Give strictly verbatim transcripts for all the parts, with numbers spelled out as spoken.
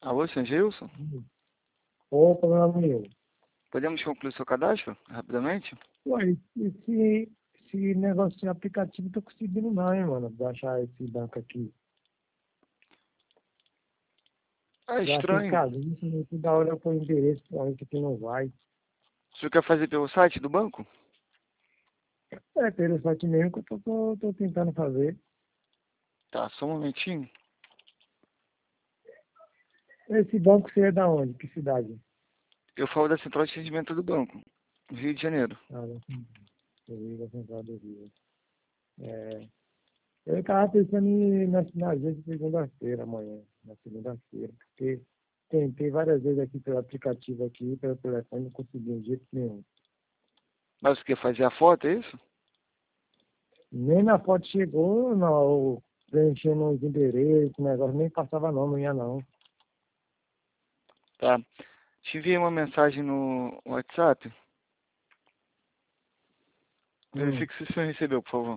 Alô, senhor Gilson? Opa, meu amigo. Podemos concluir seu cadastro rapidamente? Ué, esse, esse negócio de aplicativo não tô conseguindo não, hein, mano, de achar esse banco aqui. É Já achei estranho. caríssimo, toda hora eu ponho endereço pra ver que aqui não vai. O senhor quer fazer pelo site do banco? É interessante mesmo que eu tô, tô, tô tentando fazer. Tá, só um momentinho. Esse banco você é da onde? Que cidade? Eu falo da central de atendimento do banco, Rio de Janeiro. Ah, da Rio, Central do Rio. É, eu tava pensando em na, na agência de segunda-feira, amanhã, na segunda-feira, porque tentei várias vezes aqui pelo aplicativo aqui, pelo telefone, não consegui de jeito nenhum. Mas o que? Fazer a foto, é isso? Nem na foto chegou, não, preenchendo os endereços, o negócio nem passava não, não ia não. Tá. Te enviei uma mensagem no WhatsApp. Hum, Verifique se o senhor recebeu, por favor.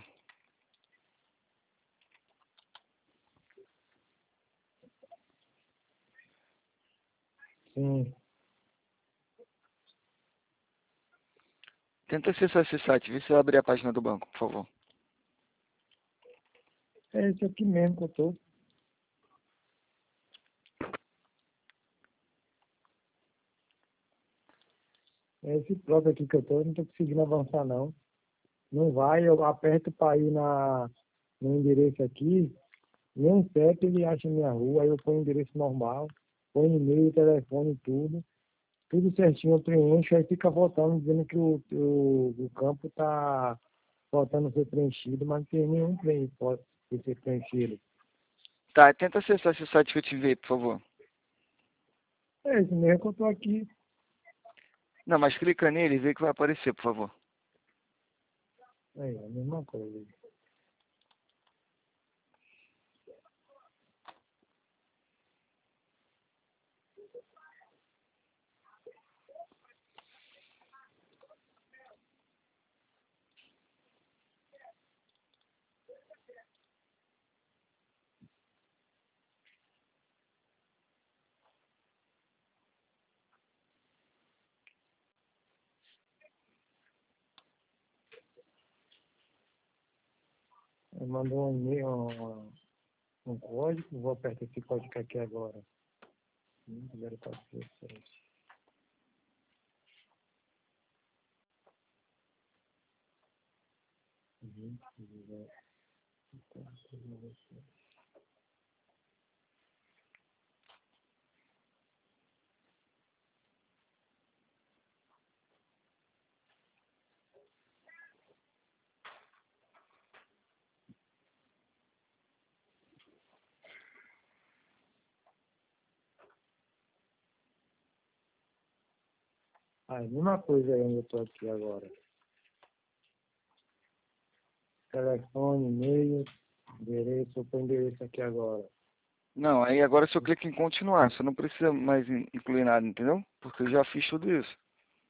sim. Tenta acessar esse site, vê se vai abrir a página do banco, por favor. É esse aqui mesmo que eu tô. É esse próprio aqui que eu tô, eu não tô conseguindo avançar não. Não vai, eu aperto para ir na, no endereço aqui, nem C E P ele acha minha rua, aí eu ponho o endereço normal, ponho e-mail, telefone, tudo. Tudo certinho, eu preencho, aí fica voltando, dizendo que o, o, o campo tá faltando ser preenchido, mas não tem nenhum preenchido, pode ser preenchido. Tá, tenta acessar esse site que eu te enviei, por favor. É isso mesmo que eu tô aqui. Não, mas clica nele e vê que vai aparecer, por favor. É a mesma coisa. Eu mandou um e-mail, um, um código, vou apertar esse código aqui agora. zero quatro sete. Uhum, zero quatro sete. Ah, é a mesma coisa aí onde eu tô aqui agora. Telefone, e-mail, endereço, eu ponho endereço aqui agora. Não, aí agora o senhor clica em continuar. Você não precisa mais in- incluir nada, entendeu? Porque eu já fiz tudo isso.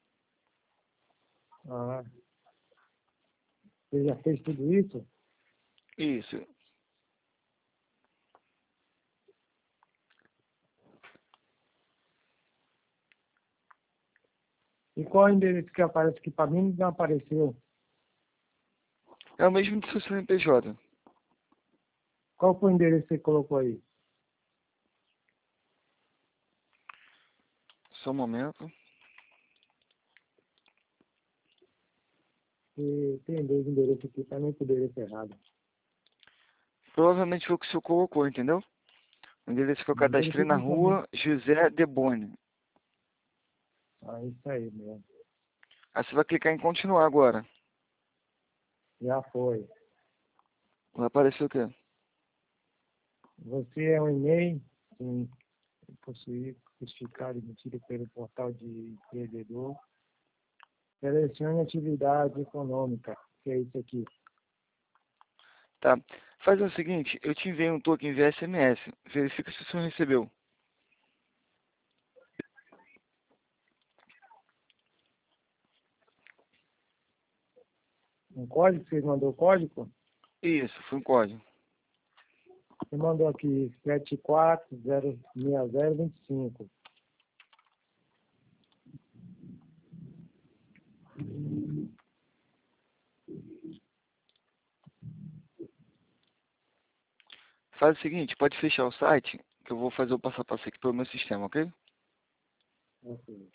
Ah, você já fez tudo isso? Isso. E qual é o endereço que aparece aqui para mim? Não apareceu. É o mesmo do seu C N P J. Qual foi o endereço que você colocou aí? Só um momento. E tem dois endereços aqui, para mim, com o endereço errado. Provavelmente foi o que o senhor colocou, entendeu? O endereço que eu O endereço cadastrei na aqui também. rua José de Boni. Ah, isso aí mesmo. Aí você vai clicar em continuar agora. Já foi. Vai aparecer o quê? Você é um e-mail, sim, possuir certificado emitido pelo portal de empreendedor. Selecione atividade econômica, que é isso aqui. Tá. Faz o seguinte, eu te enviei um token via S M S. Verifica se o senhor recebeu. Um código, você mandou o código? Isso, foi um código. Você mandou aqui sete quatro zero seis zero dois cinco. Faz o seguinte, pode fechar o site, que eu vou fazer o passo a passo aqui pelo meu sistema, ok? Ok.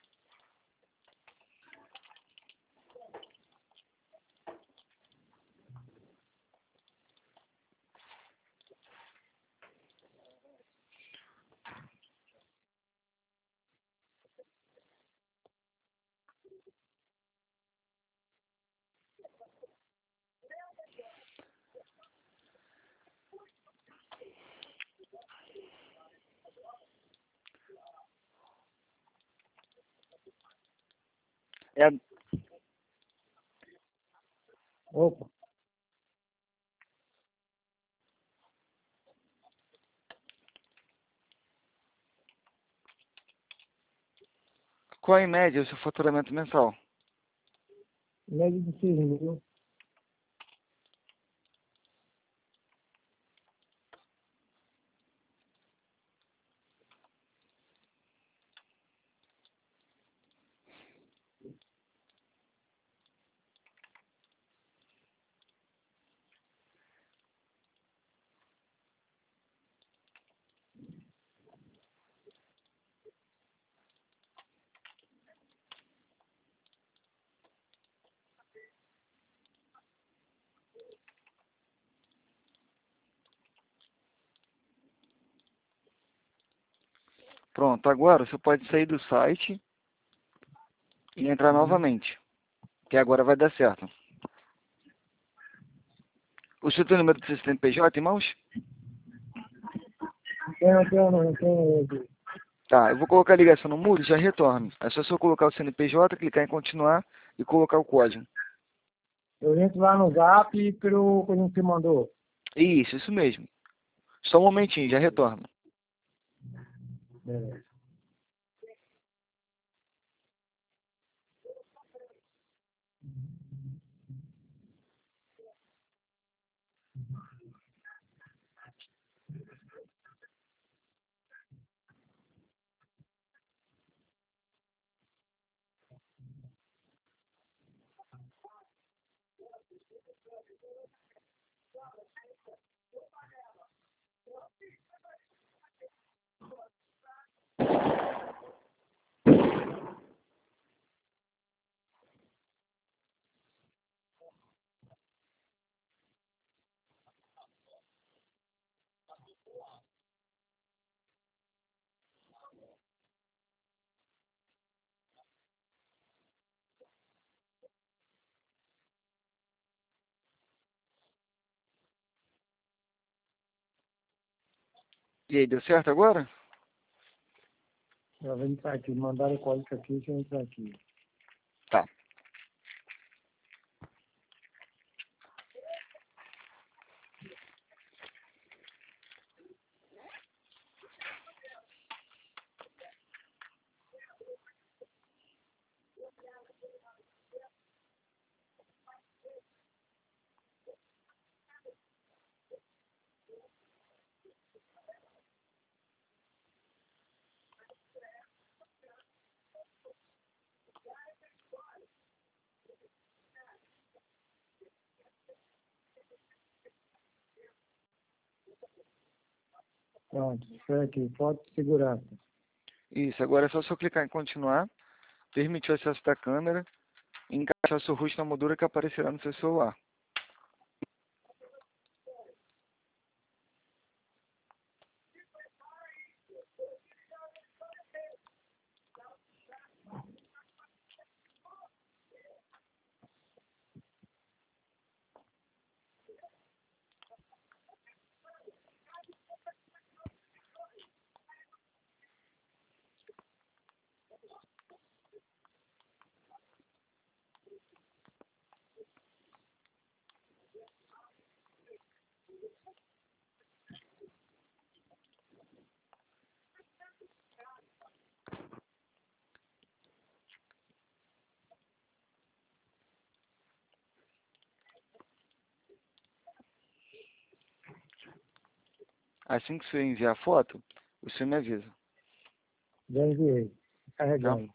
É, Opa, qual é, em média, o seu faturamento mensal? média de seis mil. Pronto, agora você pode sair do site e entrar Uhum. novamente, que agora vai dar certo. O seu tem o número do seu C N P J em mãos? Tem, tem, não, tem. Tá, eu vou colocar a ligação no mudo e já retorno. É só se eu colocar o C N P J, clicar em continuar e colocar o código. Eu entro lá no Zap e pelo que você mandou. Isso, isso mesmo. Só um momentinho, já retorno. Beleza. E aí, deu certo agora? Eu vou entrar aqui. Mandaram o código aqui, deixa eu entrar aqui. Tá. Pronto, foi aqui. Foto de segurança. Isso, agora é só se eu clicar em continuar, permitir o acesso da câmera e encaixar seu rosto na moldura que aparecerá no seu celular. Assim que você enviar a foto, você me avisa. Já enviei. Tá? Carregando.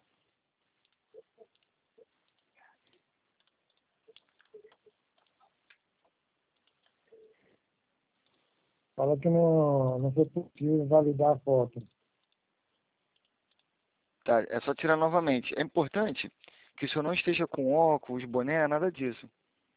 Fala que não, não foi possível validar a foto. Tá, é só tirar novamente. É importante que o senhor não esteja com óculos, boné, nada disso.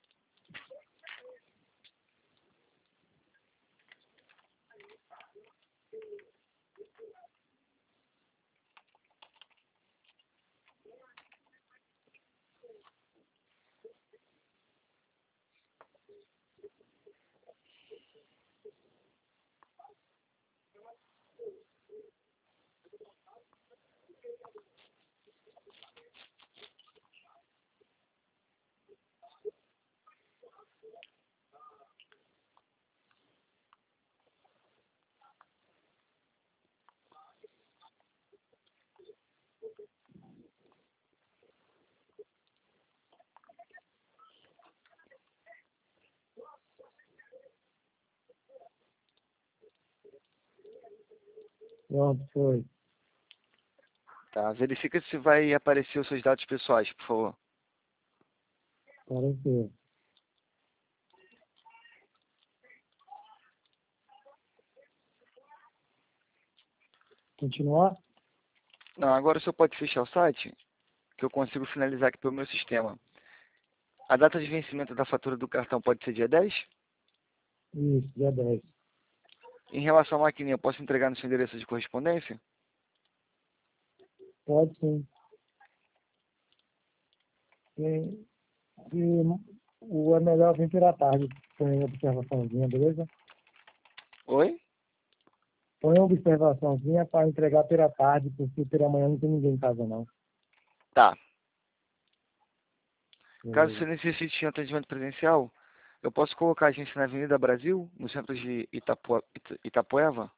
Pronto, foi. Tá? Verifica se vai aparecer os seus dados pessoais, por favor. Apareceu. Continuar? Não, agora o senhor pode fechar o site, que eu consigo finalizar aqui pelo meu sistema. A data de vencimento da fatura do cartão pode ser dia dez? Isso, dia dez. Em relação à maquininha, eu posso entregar no seu endereço de correspondência? Pode sim. Tem, se, o é melhor vir pela tarde. Põe uma observaçãozinha, beleza? Oi? Põe uma observaçãozinha para entregar pela tarde, porque pela manhã não tem ninguém em casa, não. Tá. Caso você Beleza. necessite de um atendimento presencial, eu posso colocar a agência na Avenida Brasil, no centro de Itapo... Ita- Itapoeva?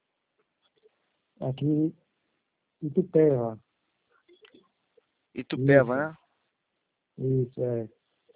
Aqui, Itupeva. Itupeva, Isso, né? isso, é.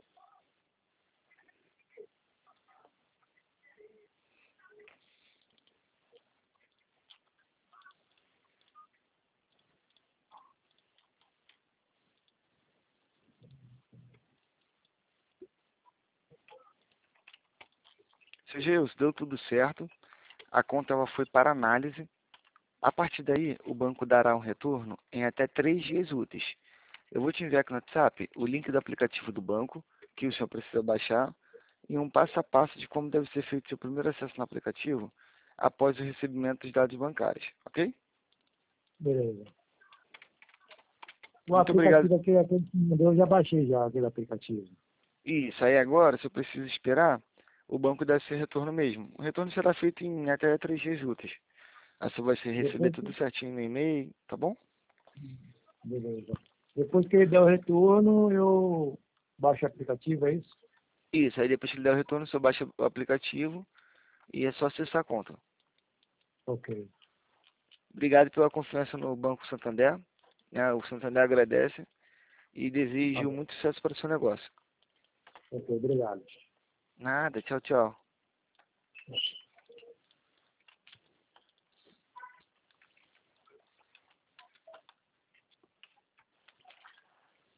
Seu Geus, deu tudo certo. A conta ela foi para análise. A partir daí, o banco dará um retorno em até três dias úteis. Eu vou te enviar aqui no WhatsApp o link do aplicativo do banco, que o senhor precisa baixar, e um passo a passo de como deve ser feito seu primeiro acesso no aplicativo após o recebimento dos dados bancários, ok? Beleza. O Muito obrigado. aplicativo aqui, aquele que me deu, eu já baixei já, aquele aplicativo. Isso, aí agora, se eu preciso esperar, o banco deve ser retorno mesmo. O retorno será feito em até três dias úteis. Aí você vai se receber Depois, tudo certinho no e-mail, tá bom? beleza. Depois que ele der o retorno, eu baixo o aplicativo, é isso? Isso, aí depois que ele der o retorno, você baixa o aplicativo e é só acessar a conta. Ok. Obrigado pela confiança no Banco Santander, né? O Santander agradece e Tá desejo bom. muito sucesso para o seu negócio. Ok, obrigado. Nada, tchau, tchau.